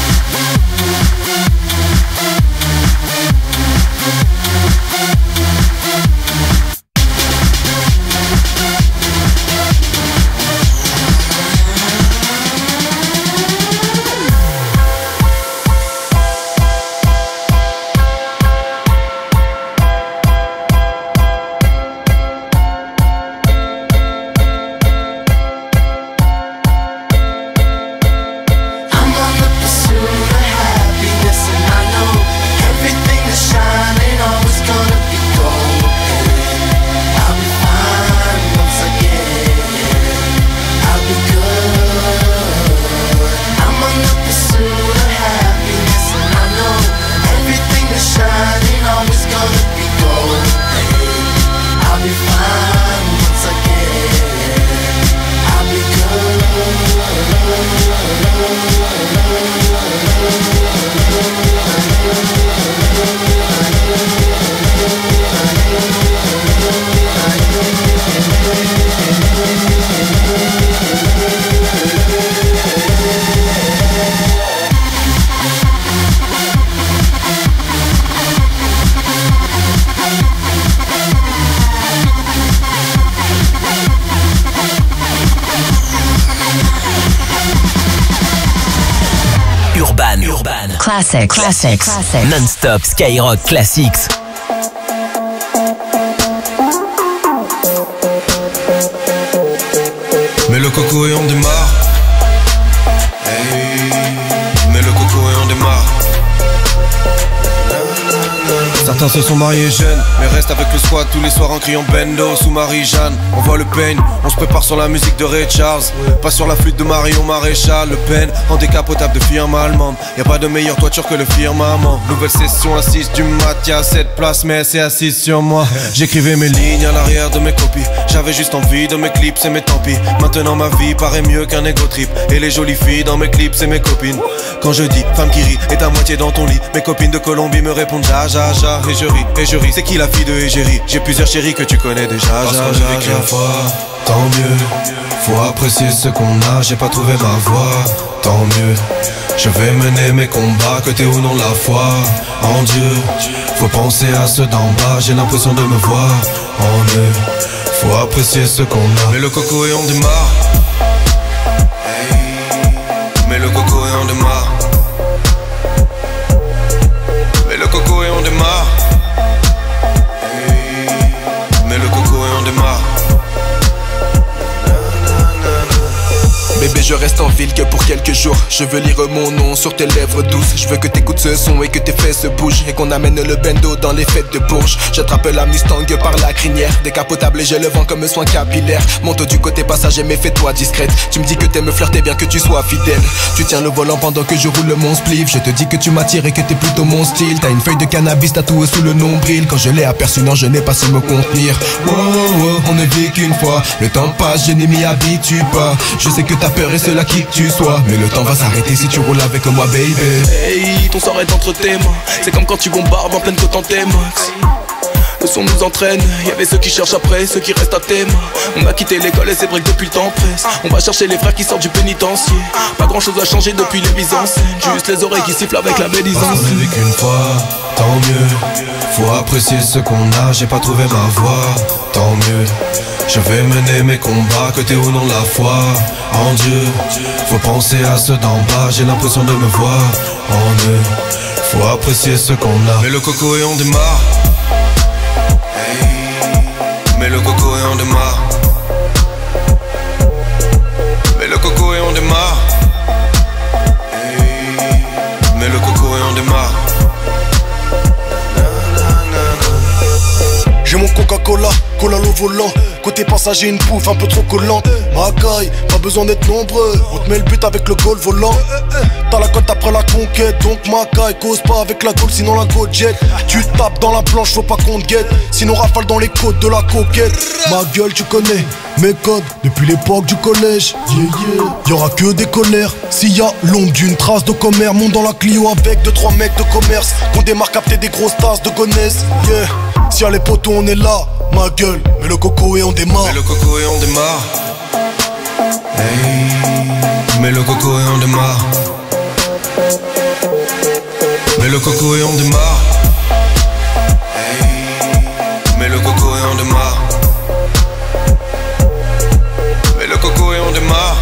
Classics, classics, classics. Non-stop Skyrock Classics. Mets le coco et on démarre. Hey, mets le coco et on démarre. Certains se sont mariés jeunes, mais restent avec le squad tous les soirs en criant Bendo sous Marie-Jeanne. On voit le pain, on se prépare sur la musique de Ray Charles, pas sur la flûte de Marion Maréchal. Le Pen en décapotable de firme allemande, y'a pas de meilleure toiture que le firmament. Nouvelle session à six du mat, y'a sept places mais elle s'est assise sur moi. J'écrivais mes lignes à l'arrière de mes copies, j'avais juste envie de mes clips, c'est mes tant pis. Maintenant ma vie paraît mieux qu'un ego trip, et les jolies filles dans mes clips c'est mes copines. Quand je dis femme qui rit est à moitié dans ton lit, mes copines de Colombie me répondent ja ja ja. Et je ris, et je ris, c'est qui la fille de Égérie? J'ai plusieurs chéris que tu connais déjà. Parce qu'on a vécu une fois, tant mieux. Faut apprécier ce qu'on a, j'ai pas trouvé ma voie, tant mieux. Je vais mener mes combats, que t'aies ou non la foi en Dieu. Faut penser à ceux d'en bas, j'ai l'impression de me voir en eux. Faut apprécier ce qu'on a. Mets le coco et on démarre. Hey. Mets le coco et on démarre. Mets le coco et on démarre. Hey. Mets le coco et on démarre. Bébé, je reste en ville que pour quelques jours. Je veux lire mon nom sur tes lèvres douces. Je veux que t'écoutes ce son et que tes fesses bougent, et qu'on amène le bendo dans les fêtes de Bourges. J'attrape la Mustang par la crinière, décapotable et j'ai le vent comme soin capillaire. Monte du côté passager mais fais-toi discrète. Tu me dis que t'aimes flirter bien que tu sois fidèle. Tu tiens le volant pendant que je roule mon spliff. Je te dis que tu m'attires et que t'es plutôt mon style. T'as une feuille de cannabis tatouée sous le nombril. Quand je l'ai aperçu, non je n'ai pas su me contenir. Wow, wow, on ne vit qu'une fois. Le temps passe, je n'y m'y habitue pas. Je sais que t'as peur et cela qui que tu sois, mais le temps va s'arrêter si tu roules avec moi, baby. Hey, ton sort est entre tes mains. C'est comme quand tu bombardes en pleine côte en tes max. Le son nous entraîne, y'avait ceux qui cherchent après, ceux qui restent à tes mains. On a quitté l'école et c'est vrai que depuis le temps presse. On va chercher les frères qui sortent du pénitencier. Pas grand chose a changé depuis les mises en scène. Juste les oreilles qui sifflent avec la médisance. Parce qu'on ne vit qu'une fois, tant mieux. Faut apprécier ce qu'on a, j'ai pas trouvé ma voie, tant mieux. Je vais mener mes combats, que t'aies ou non la foi en Dieu. Faut penser à ceux d'en bas, j'ai l'impression de me voir en eux. Faut apprécier ce qu'on a. Mets le coco et on démarre. Hey. Mets le coco et on démarre. Mets le coco et on démarre. Hey. Mets le coco et on démarre. J'ai mon Coca-Cola, cola l'eau volant. Côté passager, une pouffe un peu trop collante. Ma caille, pas besoin d'être nombreux. On te met le but avec le goal volant. T'as la cote après la conquête, donc ma caille, cause pas avec la goal, sinon la go jet. Tu tapes dans la planche, faut pas qu'on te guette. Sinon rafale dans les côtes de la coquette. Ma gueule, tu connais mes codes depuis l'époque du collège. Yeah, yeah. Y'aura que des colères. S'il y a l'ombre d'une trace de commerce, monte dans la Clio avec deux trois mecs de commerce. Qu'on démarre capter des grosses tasses de gonesse. Yeah. Si y'a les potos, on est là. Ma gueule, mets le coco et on démarre. Mets le coco et on démarre. Hey. Mets le coco et on démarre. Mets le coco et on démarre. Hey. Mets le coco et on démarre. Mets le coco et on démarre.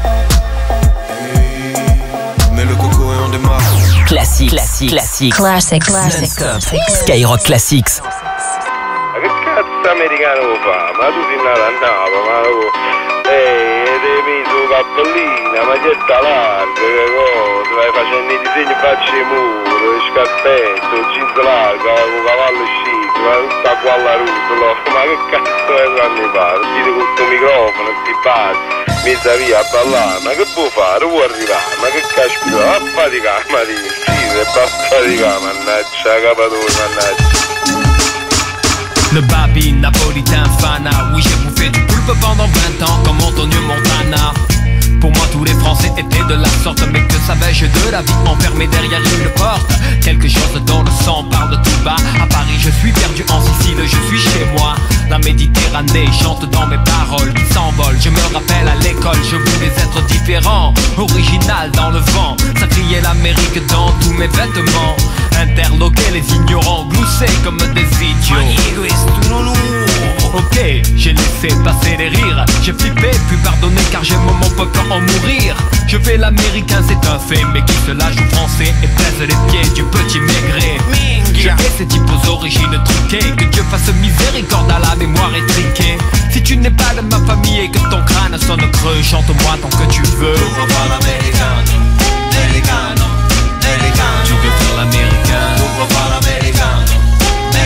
Hey. Mets le coco et on démarre. Classique, classique, classique. Classic, classic. Skyrock Classics. Ma che cazzo americano lo fa? Ma tu sei nato a Napoli, ma ehi, ti hai messo cappellina, maglietta larga, che cosa? Vai facendo i disegni in faccia ai muri, il scarpetto, il jeans largo, con cavallo scito, tutta qua alla rusola. Ma che cazzo è quando mi pare? Ti con questo microfono, ti basi, mezza via a ballare, ma che può fare? Può arrivare? Ma che caspita, va a faticare, ma ti uccide, va a faticare, mannaggia, capatore, mannaggia. Le babi napolitain fana. Oui, j'ai bouffé du poulpe pendant vingt ans comme Antonio Montana. Pour moi tous les Français étaient de la sorte. Mais que savais-je de la vie enfermée derrière une porte? Quelque chose dans le sang parle de tout bas. À Paris je suis perdu, en Sicile je suis chez moi. La Méditerranée chante dans mes paroles qui s'envolent. Je me rappelle à l'école, je voulais être différent, original dans le vent. Ça criait l'Amérique dans tous mes vêtements. Interloquer les ignorants, glousser comme des idiots. Ok, j'ai laissé passer les rires. J'ai flippé, puis pardonné car j'ai mon peuple en mourir. Je fais l'américain, c'est un fait, mais qui se la joue français et pèse les pieds du petit maigré. Je hais ces types aux origines truquées. Que Dieu fasse miséricorde à la mémoire étriquée. Si tu n'es pas de ma famille et que ton crâne sonne creux, chante-moi tant que tu veux. Tu veux faire l'américain,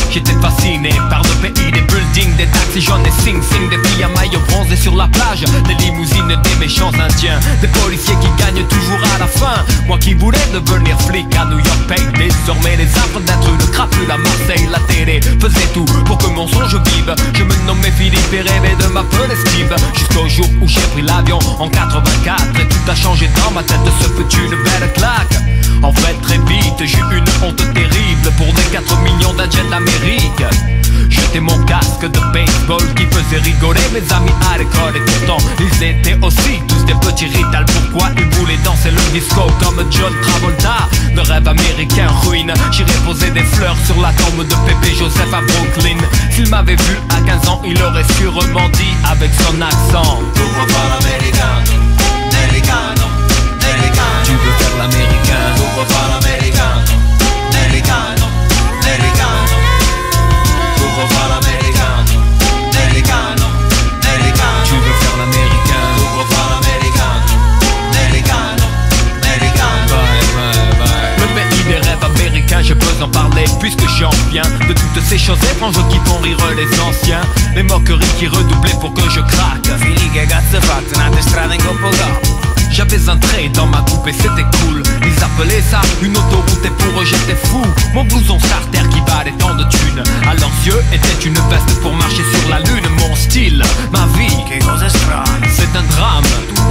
J'étais fasciné par le pays des buildings, des taxis jaunes et sing-sing, des filles à maillot bronzé sur la plage, des limousines, des méchants indiens, des policiers qui gagnent toujours à la fin. Moi qui voulais devenir flic à New York paye désormais les affres d'être une crapule à Marseille. La télé faisait tout pour que mon songe vive. Je me nommais Philippe et rêvais de m'appeler Steve, jusqu'au jour où j'ai pris l'avion en quatre-vingt-quatre et tout a changé dans ma tête. Ce fut une belle claque. En fait très vite j'ai eu une honte terrible pour les quatre millions d'Indiens d'Amérique. J'étais mon casque de baseball qui faisait rigoler mes amis à l'école. Et pourtant ils étaient aussi tous des petits rital. Pourquoi ils voulaient danser le disco comme John Travolta? Le rêve américain ruine. J'irais poser des fleurs sur la tombe de Pépé Joseph à Brooklyn. S'il m'avait vu à quinze ans il aurait sûrement dit avec son accent: tu veux faire l'américain, americano, americano. Tu veux faire l'américain, tu veux faire l'américain, americano, americano. Tu veux faire l'américain, americano, americano. Tu veux faire l'américain, tu veux faire l'américain, americano, americano. Bye, bye, bye. Le pays des rêves américains, je peux en parler puisque j'en viens de toutes ces choses étranges qui font rire les anciens. Les moqueries qui redoublaient pour que je craque. J'avais un trait dans ma coupe et c'était cool. Ils appelaient ça une autoroute et pour eux j'étais fou. Mon blouson starter qui valait tant de thunes à leurs yeux était une veste pour marcher sur la lune. Mon style, ma vie, c'est un drame.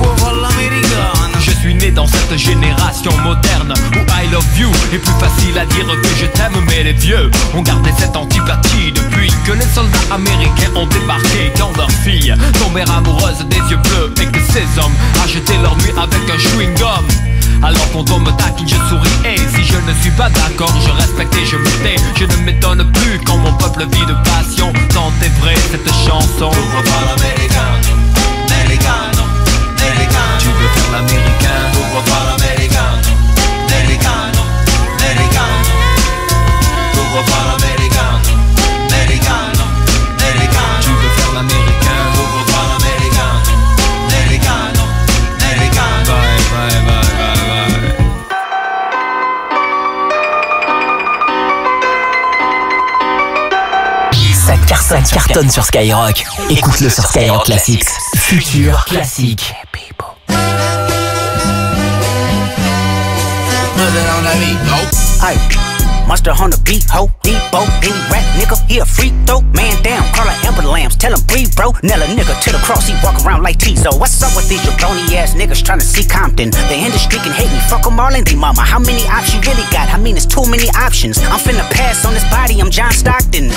Je suis né dans cette génération moderne où I love you est plus facile à dire que je t'aime. Mais les vieux ont gardé cette antipathie depuis que les soldats américains ont débarqué. Quand leurs filles tombèrent amoureuses des yeux bleus et que ces hommes achetaient leur nuit avec un chewing-gum. Alors quand on me taquine je souris et si je ne suis pas d'accord je respecte et je me tais. Je ne m'étonne plus quand mon peuple vit de passion. Tant est vrai cette chanson. Tu veux faire l'américain, americano, americano. Tu veux faire l'américain, tu veux faire l'américain, americano, americano. Tu veux faire l'américain, americano, americano. Tu veux faire l'américain, tu veux faire l'américain, americano, americano. Bye, bye, bye. Ça cartonne, ça cartonne sur Skyrock. Écoute-le sur Skyrock Classics. Futur classique. Aye, monster on the beat, ho, Debo, any rap nigga, he a freak throw, man down, call her Amber Lambs, tell him breathe bro, nail a nigga to the cross, he walk around like Tizo. What's up with these jabroni ass niggas trying to see Compton? The industry can hate me, fuck them all and they mama. How many options you really got? I mean it's too many options. I'm finna pass on this body, I'm John Stockton.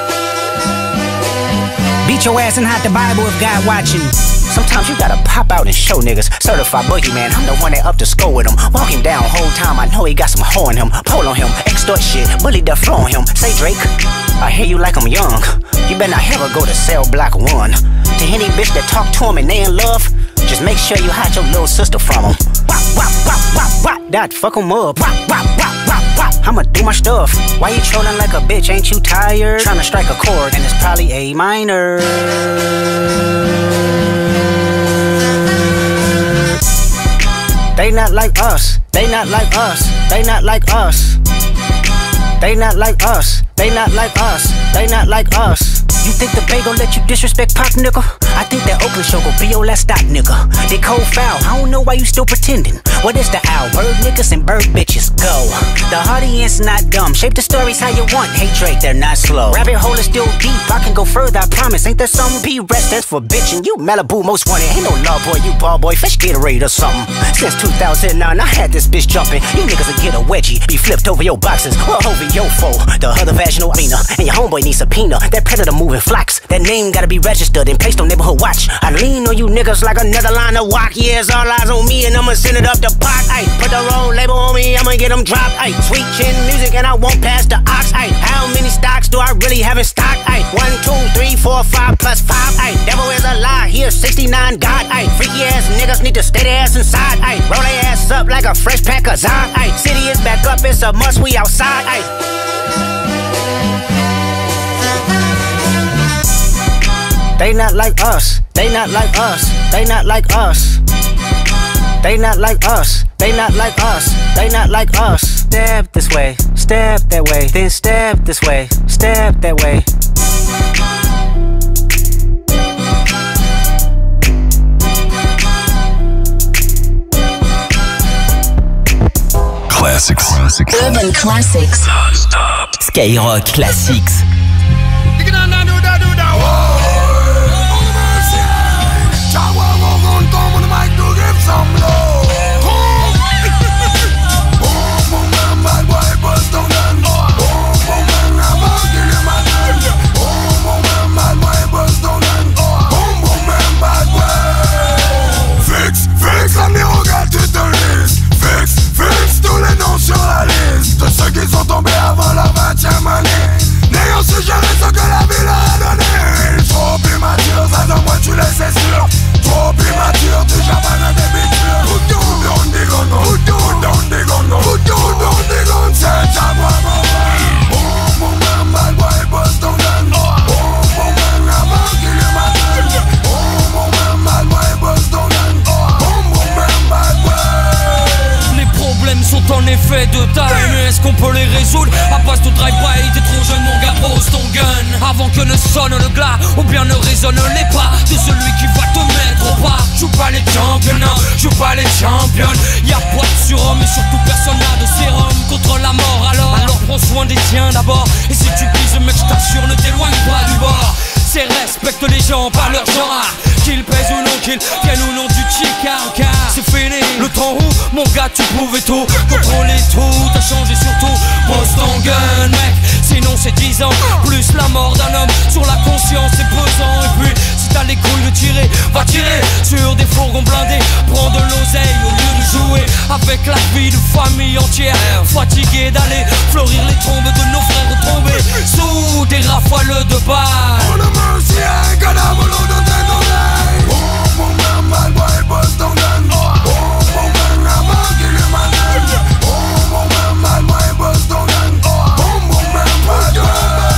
Beat your ass and hide the Bible if God watching. Sometimes you gotta pop out and show niggas. Certified boogeyman, I'm the one that up to score with him. Walk him down whole time, I know he got some hoe in him. Pole on him, extort shit, bully the flow on him. Say Drake, I hear you like I'm young. You better not ever go to cell block one. To any bitch that talk to him and they in love, just make sure you hide your little sister from him. Wop, wop, wop, wop, wop, that fuck him up. Wop, wop, wop, wop, wop, I'ma do my stuff. Why you trolling like a bitch, ain't you tired? Tryna strike a chord and it's probably A minor. They not like us, they not like us, they not like us. They not like us, they not like us, they not like us. You think the Bay gon' let you disrespect Pop, nigga? I think that Oakland show gon' be your last stop, nigga. They cold foul, I don't know why you still pretending. What is the owl? Bird niggas and bird bitches, go. The audience not dumb, shape the stories how you want. Hey Drake, they're not slow. Rabbit hole is still deep, I can go further, I promise. Ain't there some P-rest that's for bitchin'? You Malibu most wanted, ain't no love boy, you ball boy, fish Gatorade or something. Since two thousand nine, I had this bitch jumping. You niggas will get a wedgie, be flipped over your boxes, well over your foe. The other vaginal arena, and your homeboy needs subpoena. That predator moving flocks, that name gotta be registered and placed on neighborhood watch. I lean on you niggas like another line of walk. Yeah, it's all eyes on me and I'ma send it up the pot. Ay, put the wrong label on me, I'ma get them dropped. Ay, sweet chin music and I won't pass the ox. Ay, how many stocks do I really have in stock? Ay, one, two, three, four, five plus five. Ay, devil is a lie, here sixty-nine God. Ay, freaky ass niggas need to stay their ass inside. Ay, roll their ass up like a fresh pack of Zod. Ay, city is back up, it's a must, we outside. Ay. They not like us, they not like us, they not like us. They not like us, they not like us, they not like us. Step this way, step that way, then step this way, step that way. Classics. Classics. Urban Classics. Non-stop. Skyrock Classics. Sur la liste de ceux qui sont tombés avant leur vingtième année, n'ayant su gérer ce que la vie leur a donné. Trop immature, ça de moi tu laisses c'est sûr. Trop immature, déjà pas de débitures. Put down the gun, put down the gun, put down the gun, c'est ta bravo. Boom, boom, bam, bad boy, bust ton gun. Boom, boom, bam, avant qu'il y ait ma gueule. Boom, boom, bam, bad boy, bust ton gun. Boom, boom, bam, bad boy. Les problèmes sont en effet de taille, mais est-ce qu'on peut les résoudre à base de drive-by? T'es trop jeune mon gars, pose ton gun avant que ne sonne le glas, ou bien ne résonne les pas de celui qui va te mettre au pas. Joue pas les championnats, joue pas les championnes. Y'a pas de surhomme et surtout personne n'a de sérum contre la mort. Alors, alors prends soin des tiens d'abord. Et si tu pises mec, je t'assure, ne t'éloigne pas du bord. C'est respecte les gens par leur genre, qu'ils pèsent ou non, qu'ils viennent ou non du chica. C'est fini, le temps où mon gars tu pouvais tout contrôler, tout t'as changé surtout. Pose ton gun mec, sinon c'est dix ans plus la mort d'un homme sur la conscience, c'est pesant. Et puis si t'as les couilles de tirer, va tirer sur des fourgons blindés. Prends de l'oseille au lieu de jouer avec la vie de famille entière. Fatigué d'aller fleurir les tombes de nos frères tombés sous des rafales de balles. Mercy, I ain't gonna have a load of dead no lie. Boom, boom, bam, bad boy, bust down gun. Boom, boom, bam, I'm a kill him and gun. Boom, boom, bam, bad boy, bust down gun. Boom, boom, bam, bad boy.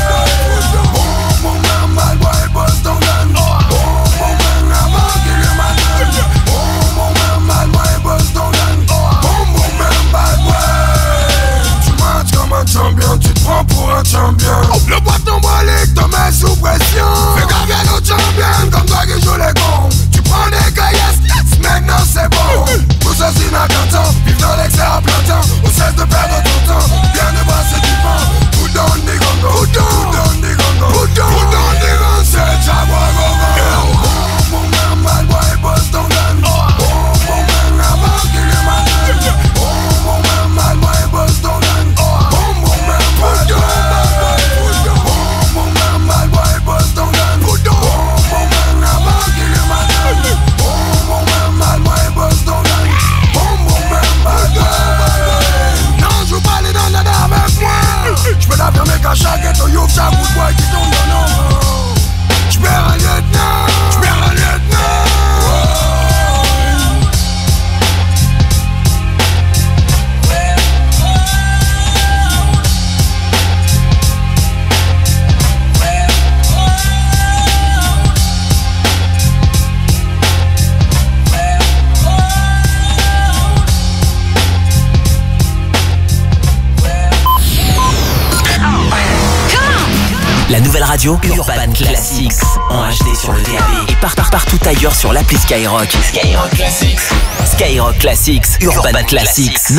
Boom, boom, bam, bad boy, bust down gun. Boom, boom, bam, I'm a kill him and gun. Boom, boom, bam, bad boy, bust down gun. Boom, boom, bam, bad boy. Tu marches comme un champion, tu te prends pour un champion. Le bâton brolique te met sous pression. Fais gaffe nos champions comme toi qui joue les cons. Tu prends des caillasses, yes, maintenant c'est bon. Tout ceci n'a qu'un temps, vivre dans l'excès à plein temps. On cesse de perdre ton temps, bien de brasser du vent. Put down the gun, put down the gun, put down the gun, c'est ta bravo. Boom, boom, bam, bad boy, bust ton gun. Boom, boom, bam, avant qu'il y ait ma gueule. Boom, boom, bam, bad boy, bust ton gun. Boom, boom, bam, bad boy. J'peux l'affirmer qu'à chaque ghetto y'ouvre chaque bout de bois qui tombe dans l'ombre. J'perds un lieutenant, j'perds un lieutenant. La nouvelle radio Urban Classics en H D sur le D A B et part, part, partout ailleurs sur l'appli Skyrock. Skyrock Classics. Skyrock Classics, Urban, Urban Classics.